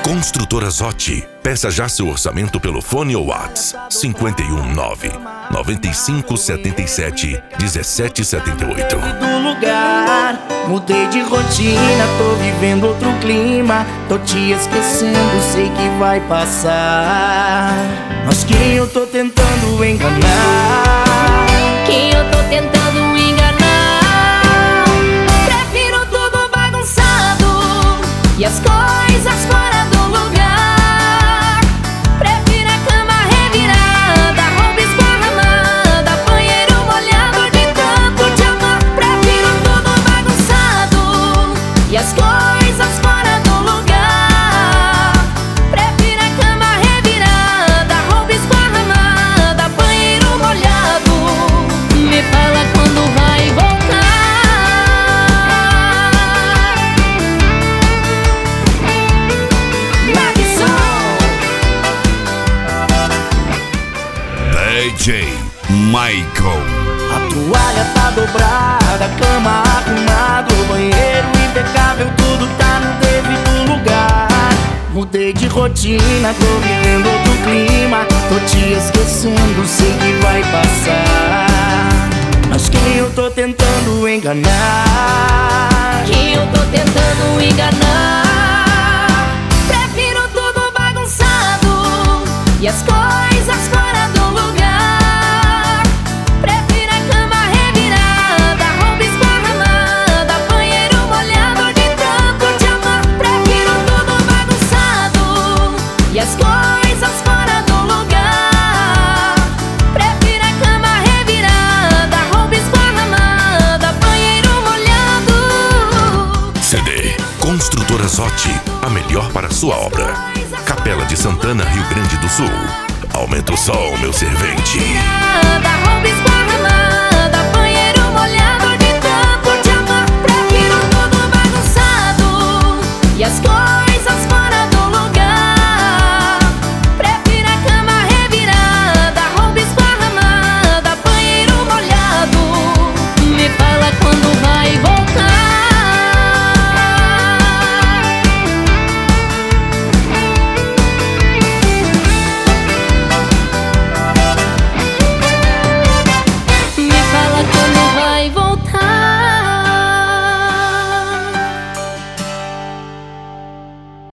Construtora Zotti. Peça já seu orçamento pelo fone ou WhatsApp 519 9577 1778. Do lugar, mudei de rotina, tô vivendo outro clima. Tô te esquecendo, sei que vai passar. Mas quem eu tô tentando enganar? Quem eu tô tentando enganar? Prefiro tudo bagunçado e as coisas fora do lugar. Prefiro a cama revirada, roupa esparramada, banheiro molhado de tanto te amar. Prefiro tudo bagunçado e as coisas fora do lugar. Prefiro a cama revirada, roupa esparramada, banheiro molhado. Me fala quando vai voltar. DJ Michael. A toalha tá dobrada, a cama arrumada, o banheiro impecável, tudo tá no devido lugar. Mudei de rotina, tô vivendo outro clima. Tô te esquecendo, sei que vai passar. Mas quem eu tô tentando enganar? Quem eu tô tentando enganar? Prefiro tudo bagunçado e as coisas fora do lugar. Prefiro a cama revirada, roupa esparramada, banheiro molhado de tanto te amar. Prefiro tudo bagunçado e as coisas fora do lugar. Prefiro a cama revirada, roupa esparramada, banheiro molhado. CD Construtora Zotti. A melhor para a sua obra. Capela de Santana, Rio Grande do Sul. Aumenta o som, meu servente. Da